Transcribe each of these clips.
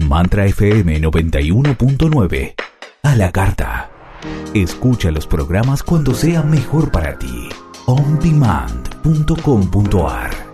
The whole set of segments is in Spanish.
Mantra FM 91.9. A la carta. Escucha los programas cuando sea mejor para ti. ondemand.com.ar.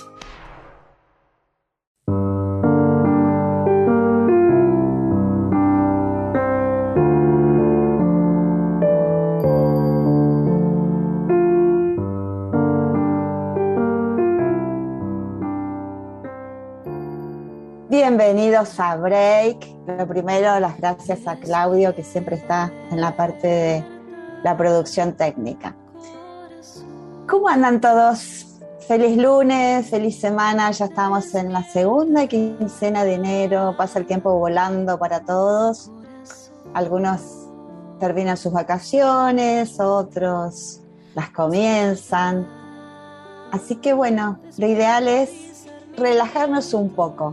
Bienvenidos a Break. Lo primero, las gracias a Claudio, que siempre está en la parte de la producción técnica. ¿Cómo andan todos? Feliz lunes, feliz semana. Ya estamos en la segunda quincena de enero. Pasa el tiempo volando para todos. Algunos terminan sus vacaciones, otros las comienzan. Así que bueno, lo ideal es relajarnos un poco.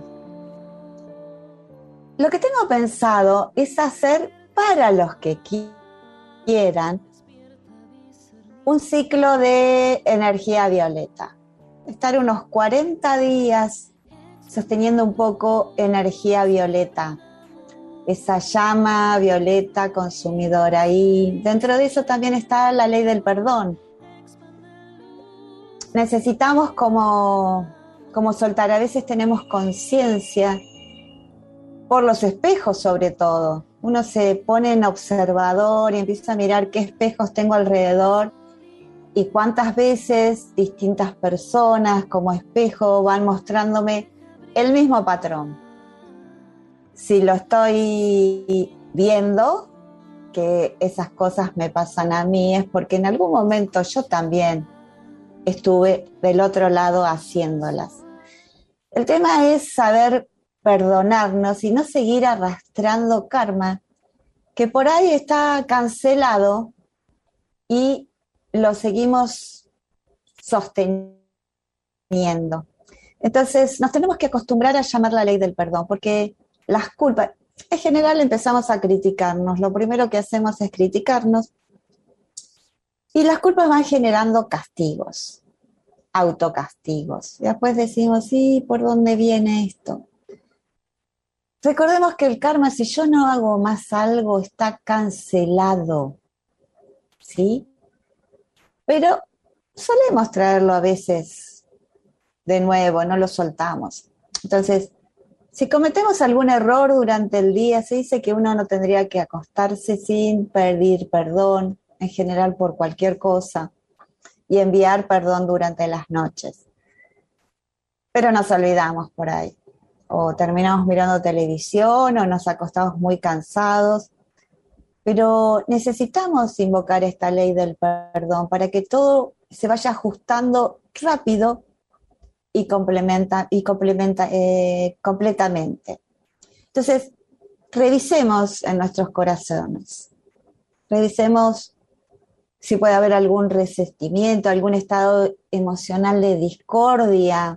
Lo que tengo pensado es hacer, para los que quieran, un ciclo de energía violeta. Estar unos 40 días sosteniendo un poco energía violeta, esa llama violeta consumidora. Y dentro de eso también está la ley del perdón. Necesitamos como soltar. A veces tenemos conciencia por los espejos, sobre todo. Uno se pone en observador y empieza a mirar qué espejos tengo alrededor y cuántas veces distintas personas como espejo van mostrándome el mismo patrón. Si lo estoy viendo, que esas cosas me pasan a mí, es porque en algún momento yo también estuve del otro lado haciéndolas. El tema es saber perdonarnos y no seguir arrastrando karma que por ahí está cancelado y lo seguimos sosteniendo. Entonces nos tenemos que acostumbrar a llamar la ley del perdón, porque las culpas, en general empezamos a criticarnos. Lo primero que hacemos es criticarnos y las culpas van generando castigos, autocastigos. Y después decimos, sí, ¿por dónde viene esto? Recordemos que el karma, si yo no hago más algo, está cancelado, ¿sí? Pero solemos traerlo a veces de nuevo, no lo soltamos. Entonces, si cometemos algún error durante el día, se dice que uno no tendría que acostarse sin pedir perdón, en general por cualquier cosa, y enviar perdón durante las noches. Pero nos olvidamos por ahí. O terminamos mirando televisión o nos acostamos muy cansados, pero necesitamos invocar esta ley del perdón para que todo se vaya ajustando rápido y completamente. Entonces, revisemos en nuestros corazones, revisemos si puede haber algún resentimiento, algún estado emocional de discordia,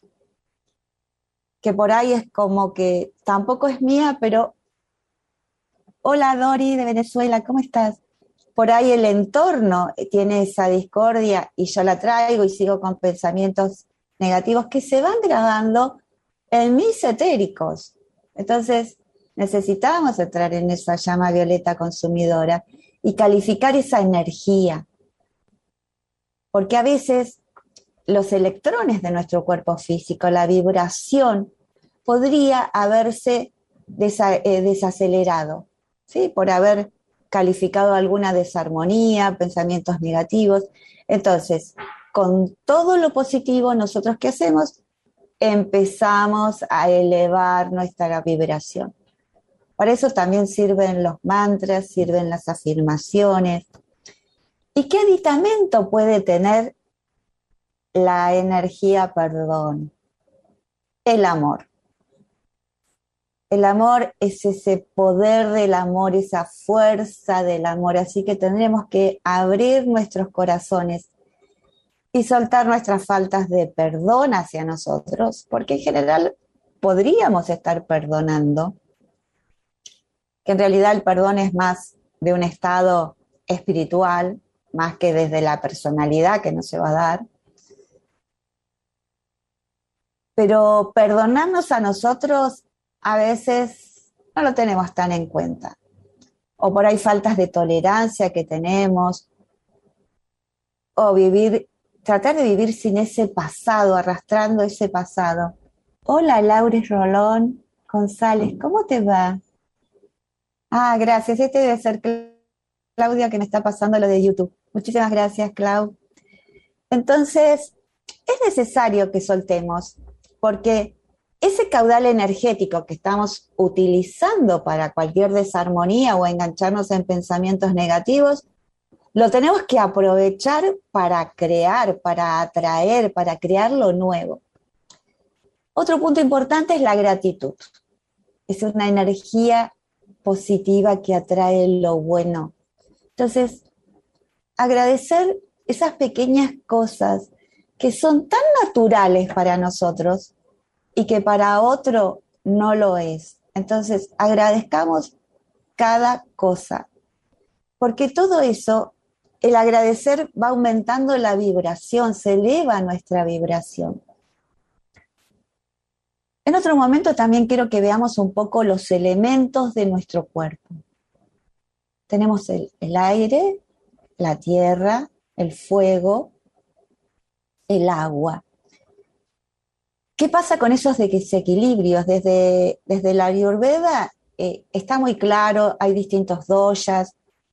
que por ahí es como que tampoco es mía, pero hola Dori de Venezuela, ¿cómo estás? Por ahí el entorno tiene esa discordia y yo la traigo y sigo con pensamientos negativos que se van grabando en mis etéricos. Entonces necesitamos entrar en esa llama violeta consumidora y calificar esa energía, porque a veces los electrones de nuestro cuerpo físico, la vibración, podría haberse desacelerado, ¿sí? Por haber calificado alguna desarmonía, pensamientos negativos. Entonces, con todo lo positivo, ¿nosotros qué hacemos? Empezamos a elevar nuestra vibración. Para eso también sirven los mantras, sirven las afirmaciones. ¿Y qué aditamento puede tener la energía perdón? El amor. El amor es ese poder del amor, esa fuerza del amor, así que tendremos que abrir nuestros corazones y soltar nuestras faltas de perdón hacia nosotros, porque en general podríamos estar perdonando, que en realidad el perdón es más de un estado espiritual, más que desde la personalidad que no se va a dar. Pero perdonarnos a nosotros a veces no lo tenemos tan en cuenta. O por ahí faltas de tolerancia que tenemos, o tratar de vivir sin ese pasado, arrastrando ese pasado. Hola, Lauris Rolón González, ¿cómo te va? Ah, gracias, este debe ser Claudia que me está pasando lo de YouTube. Muchísimas gracias, Clau. Entonces, es necesario que soltemos, porque ese caudal energético que estamos utilizando para cualquier desarmonía o engancharnos en pensamientos negativos, lo tenemos que aprovechar para crear, para atraer, para crear lo nuevo. Otro punto importante es la gratitud. Es una energía positiva que atrae lo bueno. Entonces, agradecer esas pequeñas cosas que son tan naturales para nosotros y que para otro no lo es. Entonces, agradezcamos cada cosa, porque todo eso, el agradecer va aumentando la vibración, se eleva nuestra vibración. En otro momento también quiero que veamos un poco los elementos de nuestro cuerpo. Tenemos el aire, la tierra, el fuego, el agua. ¿Qué pasa con esos desequilibrios? Desde la Ayurveda está muy claro, hay distintos doshas,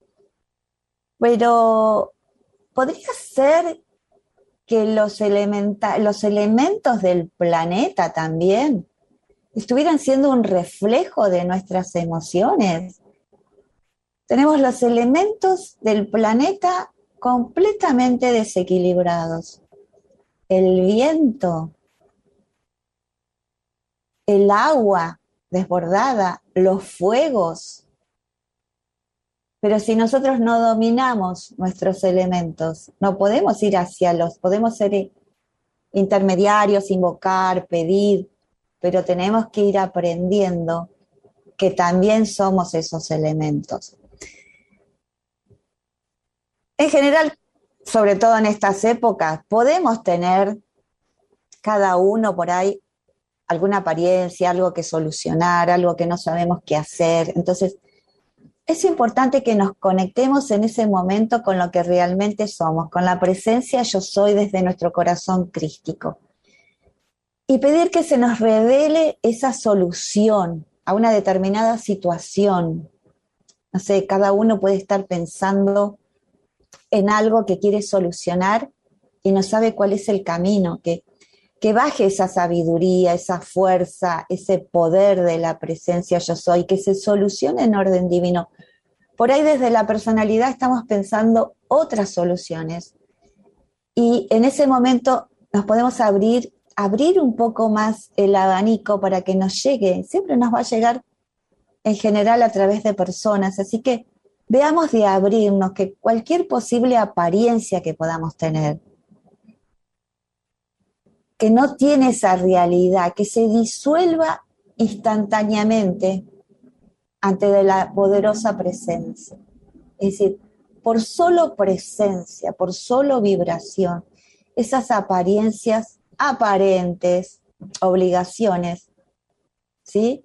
pero podría ser que los elementos del planeta también estuvieran siendo un reflejo de nuestras emociones. Tenemos los elementos del planeta completamente desequilibrados. El viento, el agua desbordada, los fuegos. Pero si nosotros no dominamos nuestros elementos, no podemos ir podemos ser intermediarios, invocar, pedir, pero tenemos que ir aprendiendo que también somos esos elementos. En general, sobre todo en estas épocas, podemos tener cada uno por ahí alguna apariencia, algo que solucionar, algo que no sabemos qué hacer. Entonces, es importante que nos conectemos en ese momento con lo que realmente somos, con la presencia yo soy desde nuestro corazón crístico. Y pedir que se nos revele esa solución a una determinada situación. No sé, cada uno puede estar pensando en algo que quiere solucionar y no sabe cuál es el camino, que baje esa sabiduría, esa fuerza, ese poder de la presencia yo soy, que se solucione en orden divino. Por ahí desde la personalidad estamos pensando otras soluciones y en ese momento nos podemos abrir un poco más el abanico para que nos llegue. Siempre nos va a llegar en general a través de personas, así que veamos de abrirnos, que cualquier posible apariencia que podamos tener, que no tiene esa realidad, que se disuelva instantáneamente ante de la poderosa presencia. Es decir, por solo presencia, por solo vibración, esas apariencias aparentes, obligaciones, ¿sí?,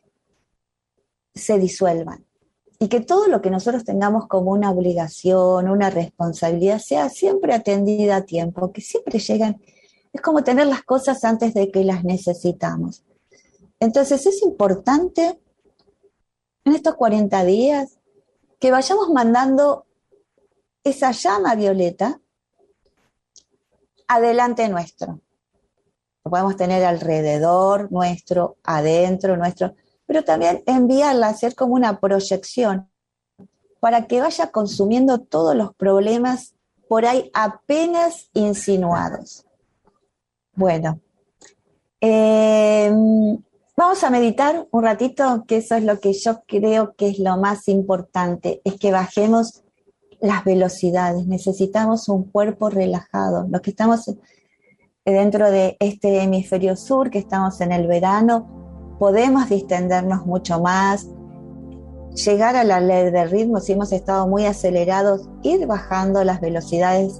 se disuelvan. Y que todo lo que nosotros tengamos como una obligación, una responsabilidad, sea siempre atendida a tiempo, que siempre llegan. Es como tener las cosas antes de que las necesitamos. Entonces es importante en estos 40 días que vayamos mandando esa llama violeta adelante nuestro. Lo podemos tener alrededor nuestro, adentro nuestro, pero también enviarla, hacer como una proyección para que vaya consumiendo todos los problemas por ahí apenas insinuados. Bueno, vamos a meditar un ratito, que eso es lo que yo creo que es lo más importante, es que bajemos las velocidades. Necesitamos un cuerpo relajado. Los que estamos dentro de este hemisferio sur, que estamos en el verano, podemos distendernos mucho más, llegar a la ley del ritmo. Si hemos estado muy acelerados, ir bajando las velocidades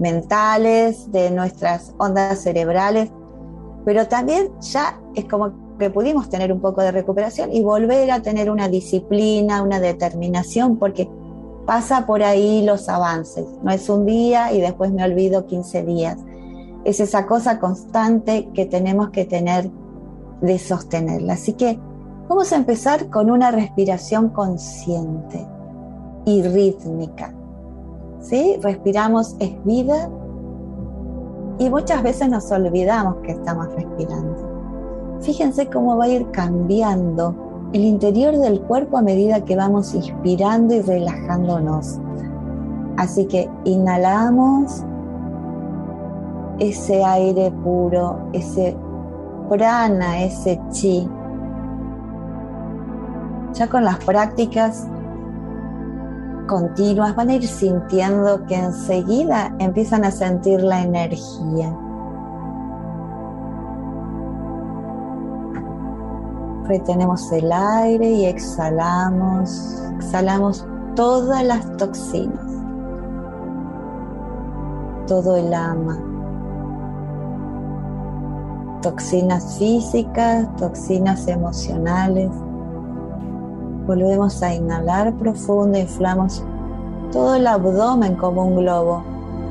mentales de nuestras ondas cerebrales, pero también ya es como que pudimos tener un poco de recuperación y volver a tener una disciplina, una determinación, porque pasa por ahí los avances. No es un día y después me olvido 15 días. Es esa cosa constante que tenemos que tener de sostenerla. Así que vamos a empezar con una respiración consciente y rítmica. ¿Sí? Respiramos, es vida, y muchas veces nos olvidamos que estamos respirando. Fíjense cómo va a ir cambiando el interior del cuerpo a medida que vamos inspirando y relajándonos. Así que inhalamos ese aire puro, ese prana, ese chi. Ya con las prácticas continuas van a ir sintiendo que enseguida empiezan a sentir la energía. Retenemos el aire y exhalamos todas las toxinas, todo el ama, toxinas físicas, toxinas emocionales. Volvemos a inhalar profundo, inflamos todo el abdomen como un globo.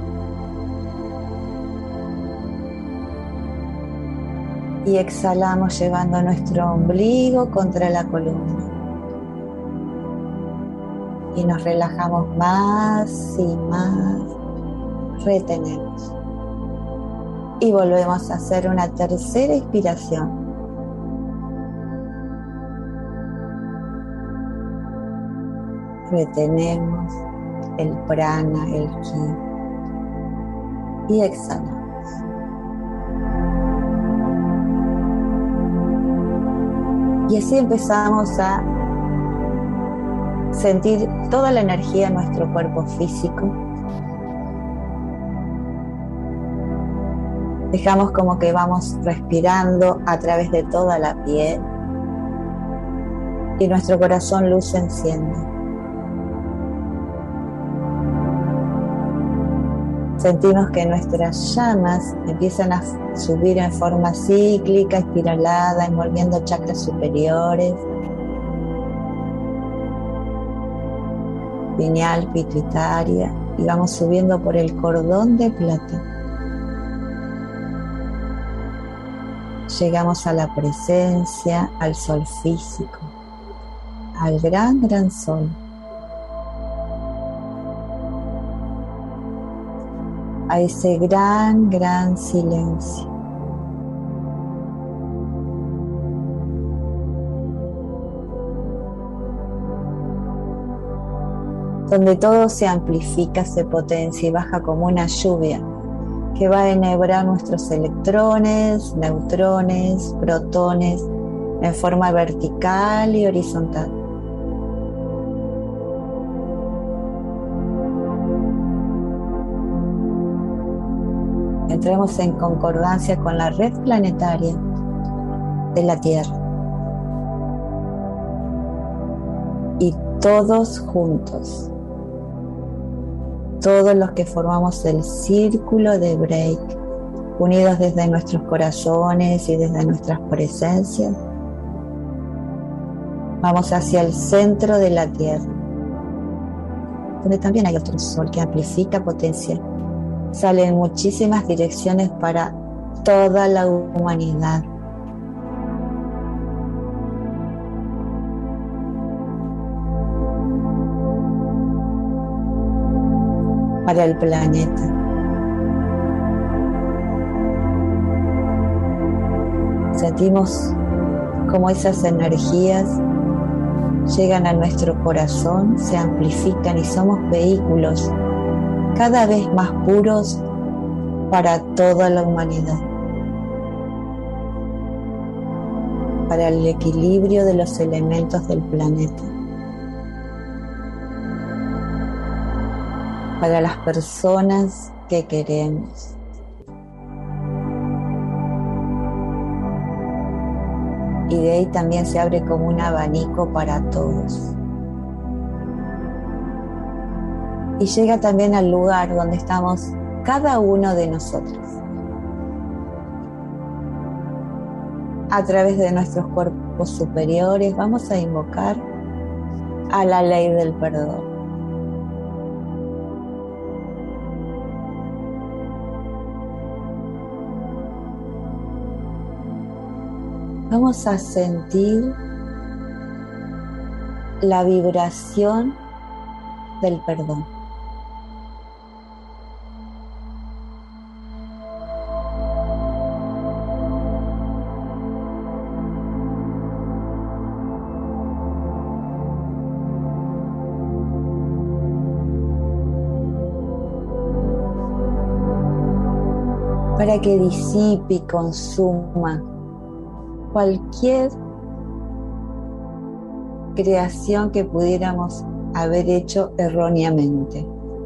Y exhalamos llevando nuestro ombligo contra la columna. Y nos relajamos más y más. Retenemos. Y volvemos a hacer una tercera inspiración. Retenemos el prana, el ki. Y exhalamos. Y así empezamos a sentir toda la energía en nuestro cuerpo físico. Dejamos como que vamos respirando a través de toda la piel. Y nuestro corazón luz se enciende. Sentimos que nuestras llamas empiezan a subir en forma cíclica, espiralada, envolviendo chakras superiores, pineal, pituitaria, y vamos subiendo por el cordón de plata. Llegamos a la presencia, al sol físico, al gran sol. A ese gran silencio. Donde todo se amplifica, se potencia y baja como una lluvia que va a enhebrar nuestros electrones, neutrones, protones en forma vertical y horizontal. Entremos en concordancia con la red planetaria de la Tierra. Y todos juntos, todos los que formamos el círculo de Break, unidos desde nuestros corazones y desde nuestras presencias, vamos hacia el centro de la Tierra, donde también hay otro sol que amplifica, potencia. Sale en muchísimas direcciones para toda la humanidad. Para el planeta. Sentimos cómo esas energías llegan a nuestro corazón, se amplifican y somos vehículos cada vez más puros para toda la humanidad, para el equilibrio de los elementos del planeta, para las personas que queremos. Y de ahí también se abre como un abanico para todos. Y llega también al lugar donde estamos cada uno de nosotros. a través de nuestros cuerpos superiores, vamos a invocar a la ley del perdón. Vamos a sentir la vibración del perdón. Para que disipe y consuma cualquier creación que pudiéramos haber hecho erróneamente.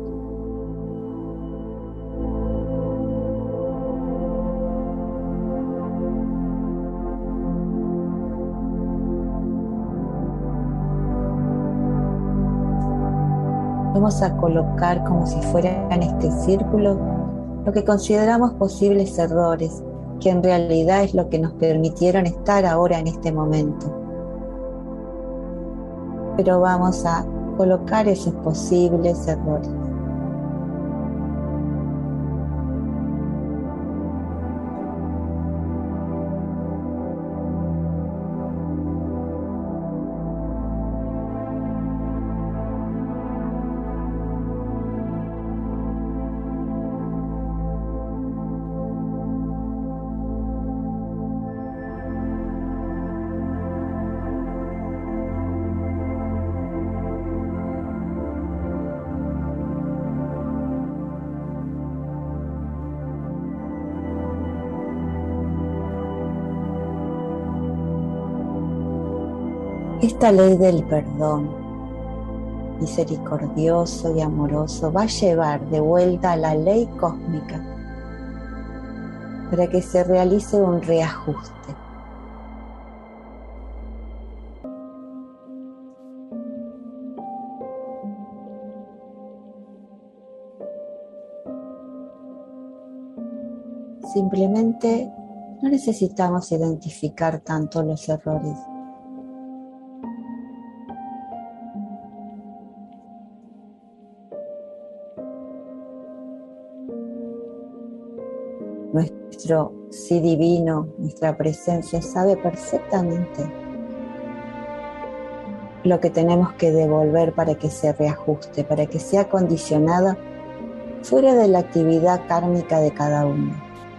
Vamos a colocar como si fuera en este círculo lo que consideramos posibles errores, que en realidad es lo que nos permitieron estar ahora en este momento. Pero vamos a colocar esos posibles errores. Esta ley del perdón, misericordioso y amoroso, va a llevar de vuelta a la ley cósmica para que se realice un reajuste. Simplemente no necesitamos identificar tanto los errores. Nuestro sí divino, nuestra presencia sabe perfectamente lo que tenemos que devolver para que se reajuste, para que sea condicionada fuera de la actividad kármica de cada uno.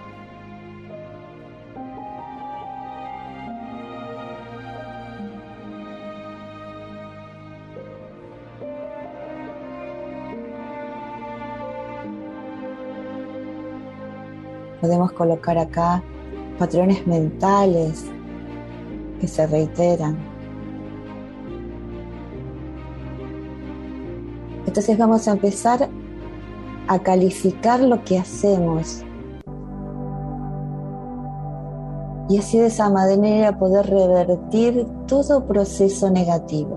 Podemos colocar acá patrones mentales que se reiteran. Entonces vamos a empezar a calificar lo que hacemos y así de esa manera poder revertir todo proceso negativo.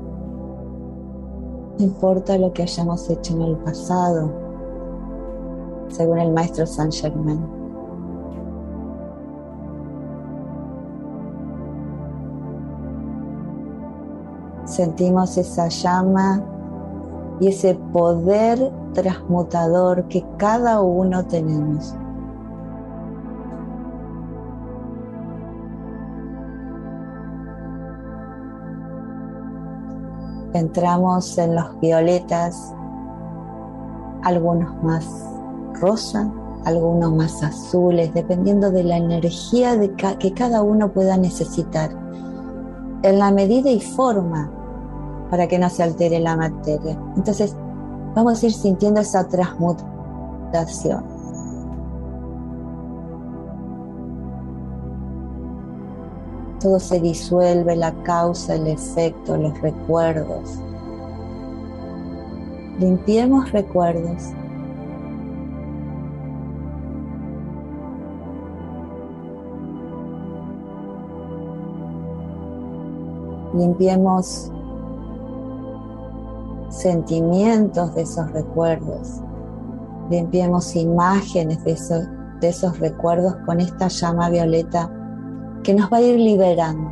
No importa lo que hayamos hecho en el pasado, según el maestro Saint Germain. Sentimos esa llama y ese poder transmutador que cada uno tenemos. Entramos en los violetas, algunos más rosa, algunos más azules, dependiendo de la energía que cada uno pueda necesitar, en la medida y forma para que no se altere la materia. Entonces vamos a ir sintiendo esa transmutación. Todo se disuelve, la causa, el efecto, los recuerdos. Limpiemos recuerdos. Limpiemos sentimientos de esos recuerdos. Limpiemos imágenes de esos recuerdos con esta llama violeta que nos va a ir liberando.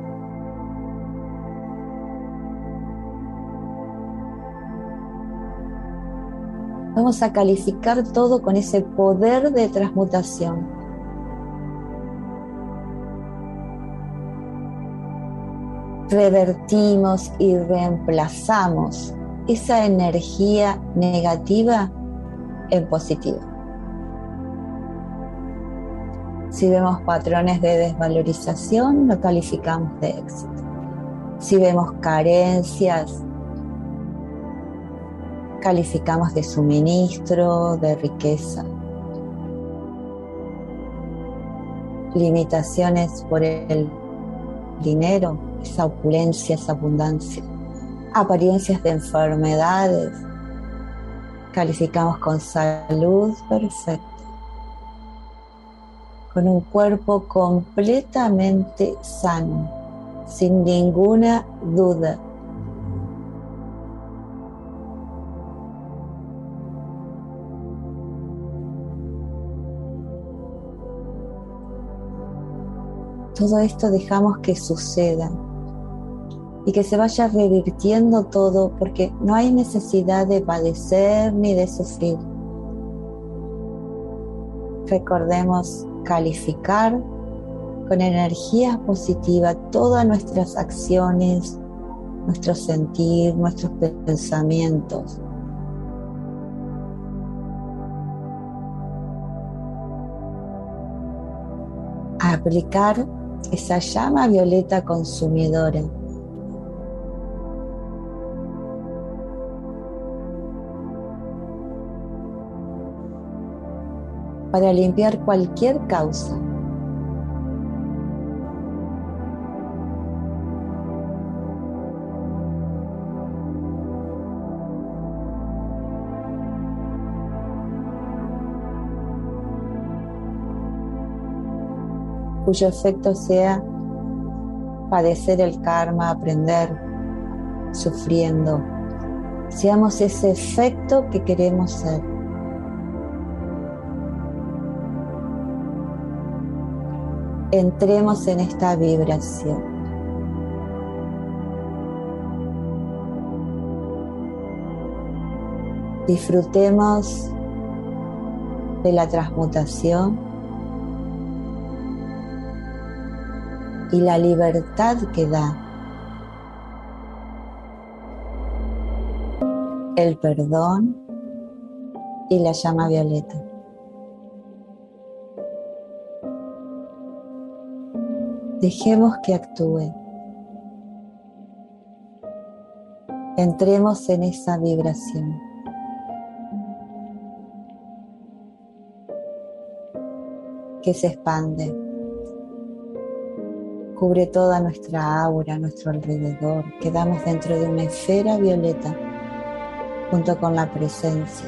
Vamos a calificar todo con ese poder de transmutación. Revertimos y reemplazamos esa energía negativa en positiva. Si vemos patrones de desvalorización, lo calificamos de éxito. Si vemos carencias, calificamos de suministro, de riqueza. Limitaciones por el dinero, esa opulencia, esa abundancia. Apariencias de enfermedades, calificamos con salud perfecta. Con un cuerpo completamente sano, sin ninguna duda. Todo esto dejamos que suceda y que se vaya revirtiendo todo, porque no hay necesidad de padecer ni de sufrir. Recordemos calificar con energía positiva todas nuestras acciones, nuestro sentir, nuestros pensamientos. Aplicar esa llama violeta consumidora. Para limpiar cualquier causa. Cuyo efecto sea padecer el karma, aprender sufriendo. Seamos ese efecto que queremos ser. Entremos en esta vibración. Disfrutemos de la transmutación y la libertad que da el perdón y la llama violeta. Dejemos que actúe. Entremos en esa vibración. Que se expande. Cubre toda nuestra aura, nuestro alrededor. Quedamos dentro de una esfera violeta junto con la presencia.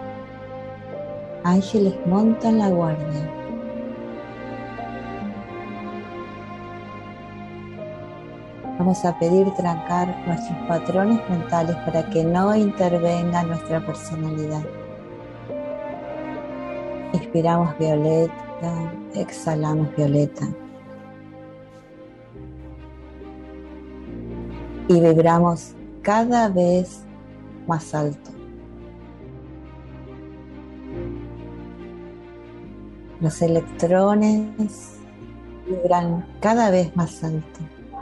Ángeles montan la guardia. Vamos a pedir trancar nuestros patrones mentales para que no intervenga nuestra personalidad. Inspiramos violeta, exhalamos violeta. Y vibramos cada vez más alto. Los electrones vibran cada vez más alto.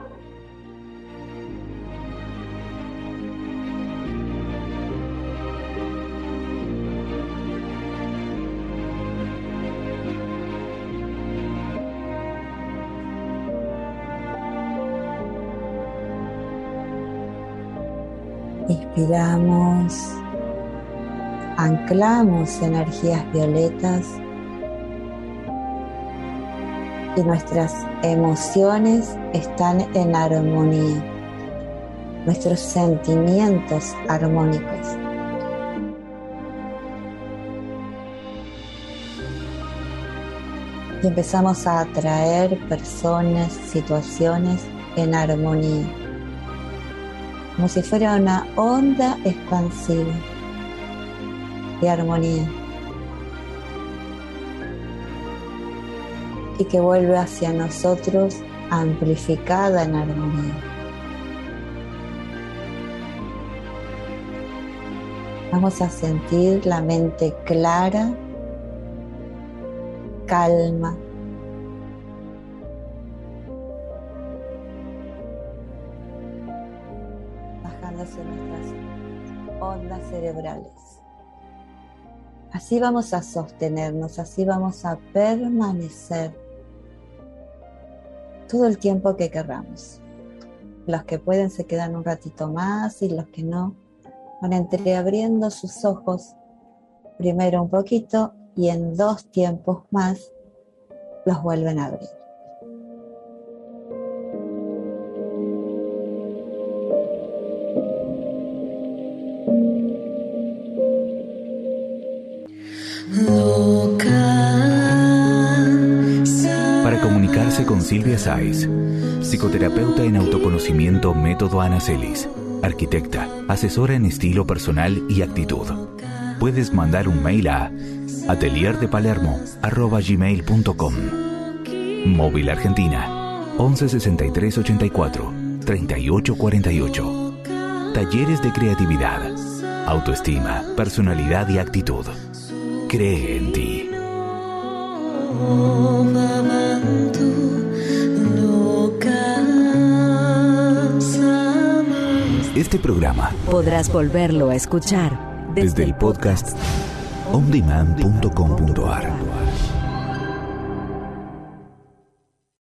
Inspiramos, anclamos energías violetas y nuestras emociones están en armonía, nuestros sentimientos armónicos. Y empezamos a atraer personas, situaciones en armonía, como si fuera una onda expansiva de armonía. y que vuelve hacia nosotros amplificada en armonía. Vamos a sentir la mente clara, calma, bajándose nuestras ondas cerebrales. Así vamos a sostenernos, así vamos a permanecer todo el tiempo que querramos. Los que pueden se quedan un ratito más y los que no van entreabriendo sus ojos, primero un poquito y en 2 tiempos más los vuelven a abrir. Para comunicarse con Silvia Sáez, psicoterapeuta en autoconocimiento Método Anacelis, arquitecta, asesora en estilo personal y actitud. Puedes mandar un mail a atelierdepalermo@gmail.com. Móvil Argentina 11 63 84 38 48. Talleres de creatividad, autoestima, personalidad y actitud. Cree en ti. Este programa podrás volverlo a escuchar desde el podcast ondemand.com.ar.